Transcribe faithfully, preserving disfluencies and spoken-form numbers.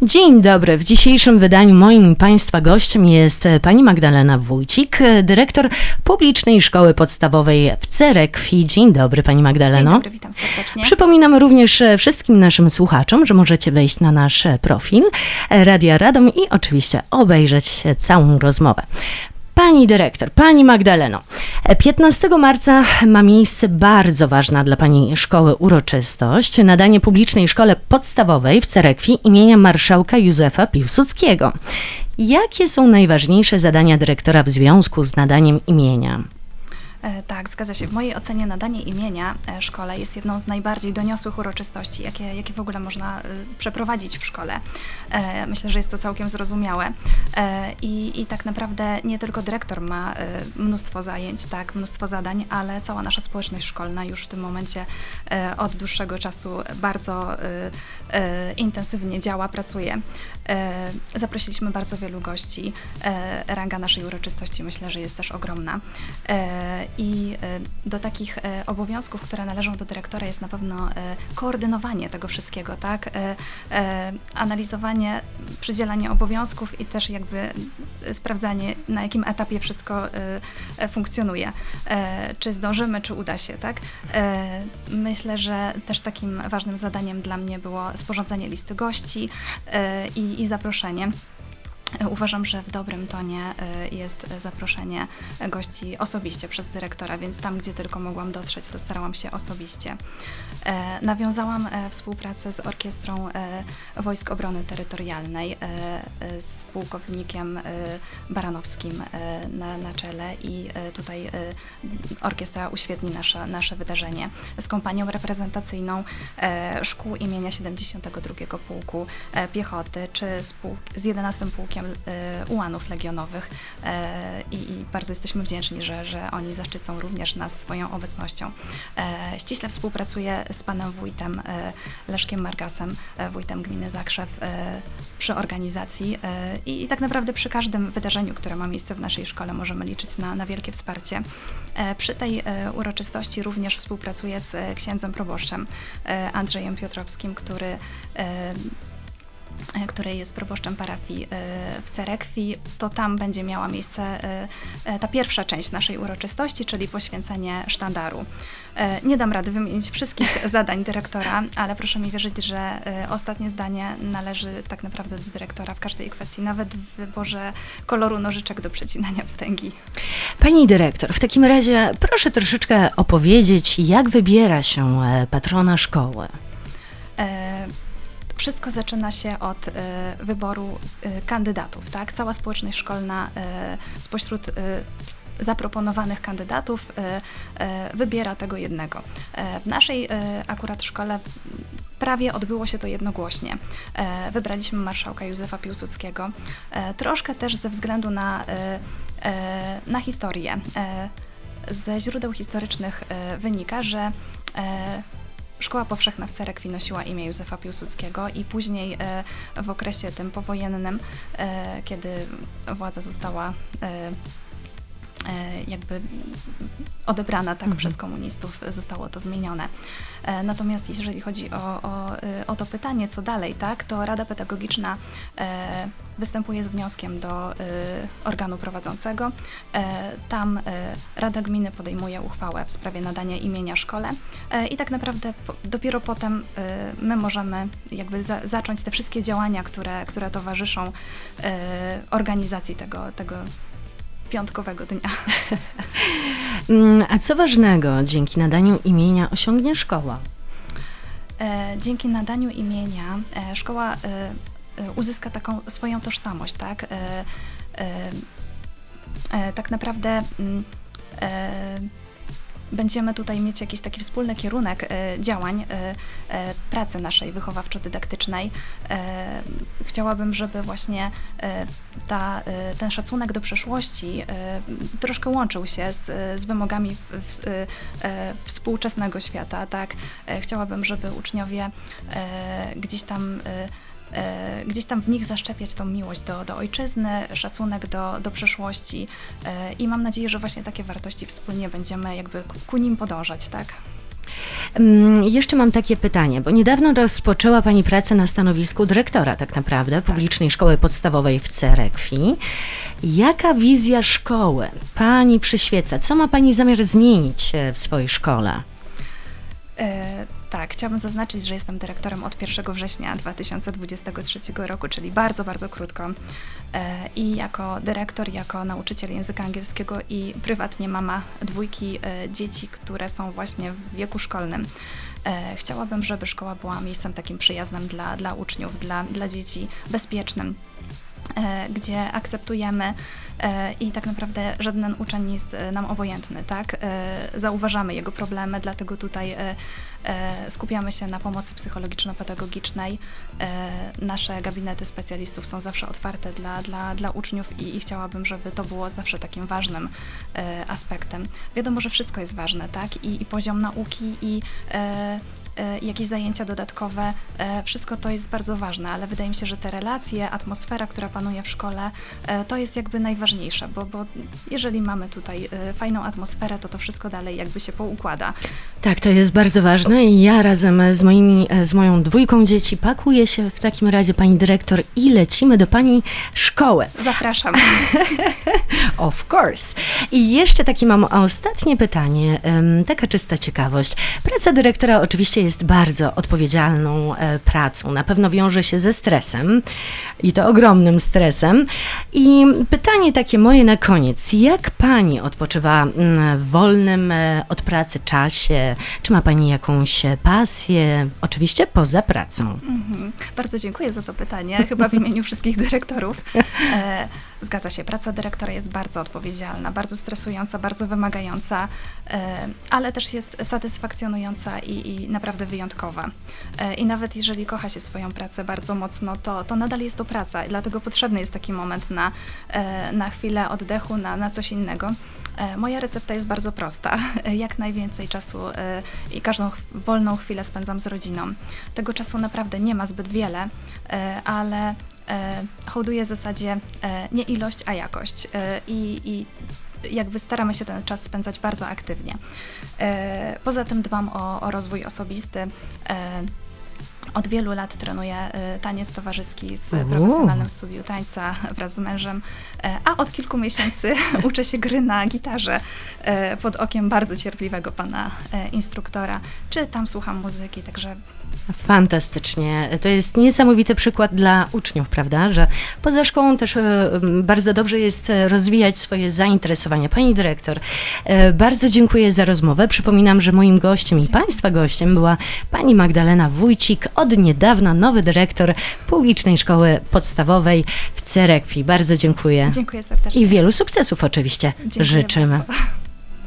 Dzień dobry. W dzisiejszym wydaniu moim i Państwa gościem jest pani Magdalena Wójcik, dyrektor Publicznej Szkoły Podstawowej w Cerekwi. Dzień dobry, pani Magdaleno. Dzień dobry, witam serdecznie. Przypominam również wszystkim naszym słuchaczom, że możecie wejść na nasz profil Radia Radom i oczywiście obejrzeć całą rozmowę. Pani dyrektor, pani Magdaleno, piętnastego marca ma miejsce bardzo ważna dla pani szkoły uroczystość, nadanie Publicznej Szkole Podstawowej w Cerekwi imienia marszałka Józefa Piłsudskiego. Jakie są najważniejsze zadania dyrektora w związku z nadaniem imienia? Tak, zgadza się. W mojej ocenie nadanie imienia szkole jest jedną z najbardziej doniosłych uroczystości, jakie, jakie w ogóle można przeprowadzić w szkole. Myślę, że jest to całkiem zrozumiałe. I, i tak naprawdę nie tylko dyrektor ma mnóstwo zajęć, tak, mnóstwo zadań, ale cała nasza społeczność szkolna już w tym momencie od dłuższego czasu bardzo intensywnie działa, pracuje. Zaprosiliśmy bardzo wielu gości. Ranga naszej uroczystości myślę, że jest też ogromna. I do takich obowiązków, które należą do dyrektora, jest na pewno koordynowanie tego wszystkiego, tak? Analizowanie, przydzielanie obowiązków i też jakby sprawdzanie, na jakim etapie wszystko funkcjonuje. Czy zdążymy, czy uda się, tak? Myślę, że też takim ważnym zadaniem dla mnie było sporządzenie listy gości i, i zaproszenie. Uważam, że w dobrym tonie jest zaproszenie gości osobiście przez dyrektora, więc tam, gdzie tylko mogłam dotrzeć, to starałam się osobiście. Nawiązałam współpracę z Orkiestrą Wojsk Obrony Terytorialnej, z pułkownikiem Baranowskim na, na czele i tutaj orkiestra uświetni nasze, nasze wydarzenie. Z kompanią reprezentacyjną szkół imienia siedemdziesiątego drugiego Pułku Piechoty, czy z, pułk, z jedenastym Pułkiem ułanów legionowych i, i bardzo jesteśmy wdzięczni, że, że oni zaszczycą również nas swoją obecnością. Ściśle współpracuję z panem wójtem Leszkiem Margasem, wójtem gminy Zakrzew, przy organizacji i, i tak naprawdę przy każdym wydarzeniu, które ma miejsce w naszej szkole, możemy liczyć na, na wielkie wsparcie. Przy tej uroczystości również współpracuję z księdzem proboszczem Andrzejem Piotrowskim, który który jest proboszczem parafii w Cerekwi, to tam będzie miała miejsce ta pierwsza część naszej uroczystości, czyli poświęcenie sztandaru. Nie dam rady wymienić wszystkich zadań dyrektora, ale proszę mi wierzyć, że ostatnie zdanie należy tak naprawdę do dyrektora w każdej kwestii, nawet w wyborze koloru nożyczek do przecinania wstęgi. Pani dyrektor, w takim razie proszę troszeczkę opowiedzieć, jak wybiera się patrona szkoły. Wszystko zaczyna się od y, wyboru y, kandydatów, tak? Cała społeczność szkolna y, spośród y, zaproponowanych kandydatów y, y, wybiera tego jednego. Y, w naszej y, akurat szkole prawie odbyło się to jednogłośnie. Y, wybraliśmy marszałka Józefa Piłsudskiego, y, troszkę też ze względu na, y, y, na historię. Y, ze źródeł historycznych y, wynika, że y, Szkoła Powszechna w Cerekwi nosiła imię Józefa Piłsudskiego i później w okresie tym powojennym, kiedy władza została jakby odebrana tak mhm. przez komunistów, zostało to zmienione. Natomiast jeżeli chodzi o, o, o to pytanie, co dalej, tak, to Rada Pedagogiczna występuje z wnioskiem do organu prowadzącego. Tam Rada Gminy podejmuje uchwałę w sprawie nadania imienia szkole i tak naprawdę dopiero potem my możemy jakby za, zacząć te wszystkie działania, które, które towarzyszą organizacji tego, tego piątkowego dnia. A co ważnego dzięki nadaniu imienia osiągnie szkoła? Dzięki nadaniu imienia szkoła uzyska taką swoją tożsamość, tak? Tak naprawdę będziemy tutaj mieć jakiś taki wspólny kierunek e, działań, e, e, pracy naszej wychowawczo-dydaktycznej. E, chciałabym, żeby właśnie e, ta, e, ten szacunek do przeszłości e, troszkę łączył się z, z wymogami w, w, e, współczesnego świata, tak? E, chciałabym, żeby uczniowie e, gdzieś tam e, gdzieś tam w nich zaszczepiać tą miłość do, do ojczyzny, szacunek do, do przeszłości i mam nadzieję, że właśnie takie wartości wspólnie będziemy jakby ku, ku nim podążać, tak? Mm, Jeszcze mam takie pytanie, bo niedawno rozpoczęła Pani pracę na stanowisku dyrektora tak naprawdę Publicznej Szkoły Podstawowej w Cerekwi. Jaka wizja szkoły Pani przyświeca? Co ma Pani zamiar zmienić e, w swojej szkole? E, tak, chciałabym zaznaczyć, że jestem dyrektorem od pierwszego września dwa tysiące dwudziestego trzeciego roku, czyli bardzo, bardzo krótko. E, I jako dyrektor, jako nauczyciel języka angielskiego i prywatnie mama dwójki e, dzieci, które są właśnie w wieku szkolnym. E, chciałabym, żeby szkoła była miejscem takim przyjaznym dla, dla uczniów, dla, dla dzieci, bezpiecznym, e, gdzie akceptujemy e, i tak naprawdę żaden uczeń nie jest e, nam obojętny, tak? E, zauważamy jego problemy, dlatego tutaj e, e, skupiamy się na pomocy psychologiczno-pedagogicznej. E, nasze gabinety specjalistów są zawsze otwarte dla, dla, dla uczniów i, i chciałabym, żeby to było zawsze takim ważnym e, aspektem. Wiadomo, że wszystko jest ważne, tak? I, i poziom nauki, i e, e, jakieś zajęcia dodatkowe, e, wszystko to jest bardzo ważne, ale wydaje mi się, że te relacje, atmosfera, która panuje w szkole, e, to jest jakby najważniejsze, bo, bo jeżeli mamy tutaj e, fajną atmosferę, to to wszystko dalej jakby się poukłada. Tak, to jest bardzo ważne i ja razem z, moimi, z moją dwójką dzieci pakuję się w takim razie, Pani Dyrektor, i lecimy do Pani szkoły. Zapraszam. Of course. I jeszcze takie mam ostatnie pytanie, em, taka czysta ciekawość. Praca dyrektora oczywiście jest bardzo odpowiedzialną e, pracą, na pewno wiąże się ze stresem i to ogromnym stresem. I pytanie takie moje na koniec, jak Pani odpoczywa mm, w wolnym e, od pracy czasie? Czy ma Pani jakąś pasję? Oczywiście poza pracą. Mhm. Bardzo dziękuję za to pytanie, chyba w imieniu wszystkich dyrektorów. E, zgadza się, praca dyrektora jest bardzo odpowiedzialna, bardzo stresująca, bardzo wymagająca, e, ale też jest satysfakcjonująca i, i naprawdę wyjątkowa. E, I nawet jeżeli kocha się swoją pracę bardzo mocno, to, to nadal jest to praca i dlatego potrzebny jest taki moment na, e, na chwilę oddechu, na, na coś innego. E, Moja recepta jest bardzo prosta. Jak najwięcej czasu e, i każdą ch- wolną chwilę spędzam z rodziną. Tego czasu naprawdę nie ma zbyt wiele, e, ale e, hołduję w zasadzie e, nie ilość, a jakość. E, I, i jakby staramy się ten czas spędzać bardzo aktywnie. E, Poza tym dbam o, o rozwój osobisty. E, Od wielu lat trenuję e, taniec towarzyski w Uuu. profesjonalnym studiu tańca wraz z mężem, e, a od kilku miesięcy uczę się gry na gitarze e, pod okiem bardzo cierpliwego pana e, instruktora. Czytam, słucham muzyki, także Fantastycznie. To jest niesamowity przykład dla uczniów, prawda, że poza szkołą też e, bardzo dobrze jest e, rozwijać swoje zainteresowania. Pani dyrektor, e, bardzo dziękuję za rozmowę. Przypominam, że moim gościem i Państwa gościem była Pani Magdalena Wójcik, od niedawna nowy dyrektor Publicznej Szkoły Podstawowej w Cerekwi. Bardzo dziękuję. dziękuję serdecznie. I wielu sukcesów oczywiście Dziękuję życzymy. bardzo.